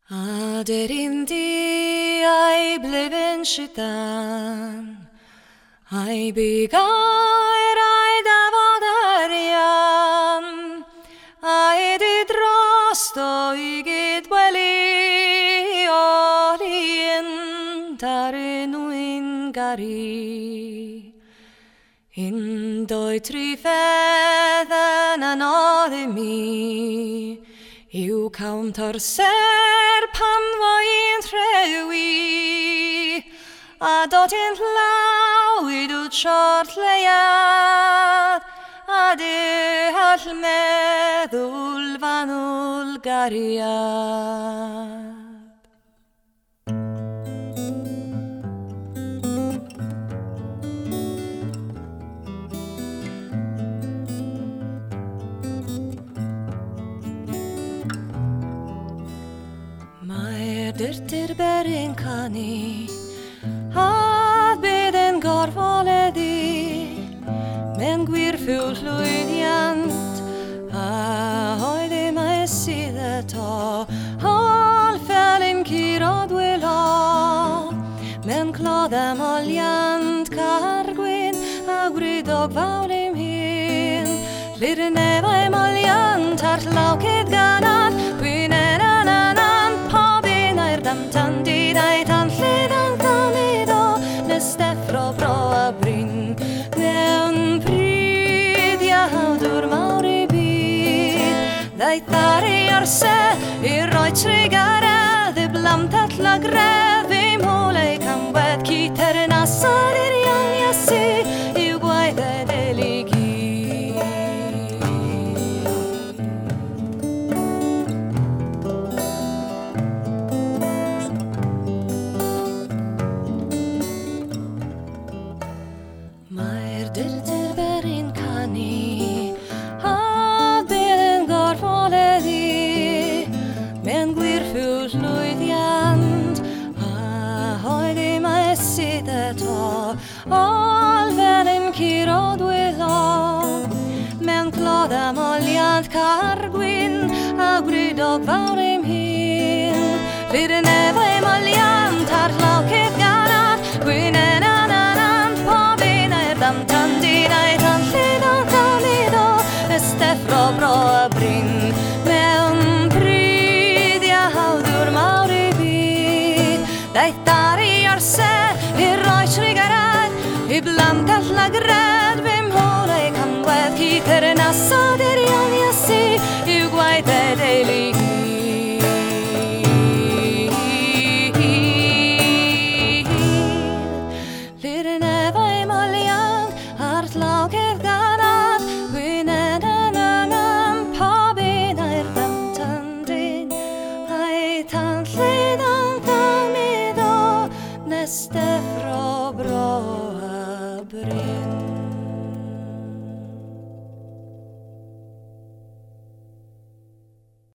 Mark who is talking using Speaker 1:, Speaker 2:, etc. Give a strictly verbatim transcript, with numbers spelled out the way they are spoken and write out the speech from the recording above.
Speaker 1: Ader indi ai bleven shitan ai begair ai davadarian ai di drosto igit weli olien tarenuin gari in doi tri fedden an odemi Iw counter ser pan var in trewi a dot in llawyd w siort leiad a dy all meddwl fanwl gariad. Mae'r dyrtyr berin canu a bydd yn gorfoleddi mewn gwir ffwl llwyddiant a oedd e mae sydd eto hol fel yn curo dwylo mewn clodd amoliant cargwyn a gwrydog fawl im hun Lyr nefau moliant ar llawcyd ganad Gwynen Tam dydau tan llyd ang tamido Nes deffro bro a brin Mewn pryd iawdwr mawr i byd Ddaeth ar ei orse I roi trigaredd I blam tatla gref I mwle camwedd Cyter yn asad i'r iang iasu I'w gwaedd eligi Mae'r dyrtyr berin canu a bydd yn gorfoleddi mewn gwir ffwl llwyddiant a oedd e mae sydd eto ol fel yn curo dwylo mewn clodd amoliant cargwyn a gwrydog fawr im hun Lyr y nefau amoliant ar llawcyd ganad Gwynen Tam tan dydau tan llyd ang tamido Nes deffro bro a brin Mewn pryd iawdwr mawr i byd Daeth ar ei orse I roi trigarad I blam galla gred Fym hwn ei camwedd Cyter yn asad i'r iang iasu I'w gwaith e deulu Lyr y nefau Ar llawcyd ganad Gwynen yn anam Pob un a'r dam tan dyn Ai tan llyd ang tamido Nes deffro bro a bryd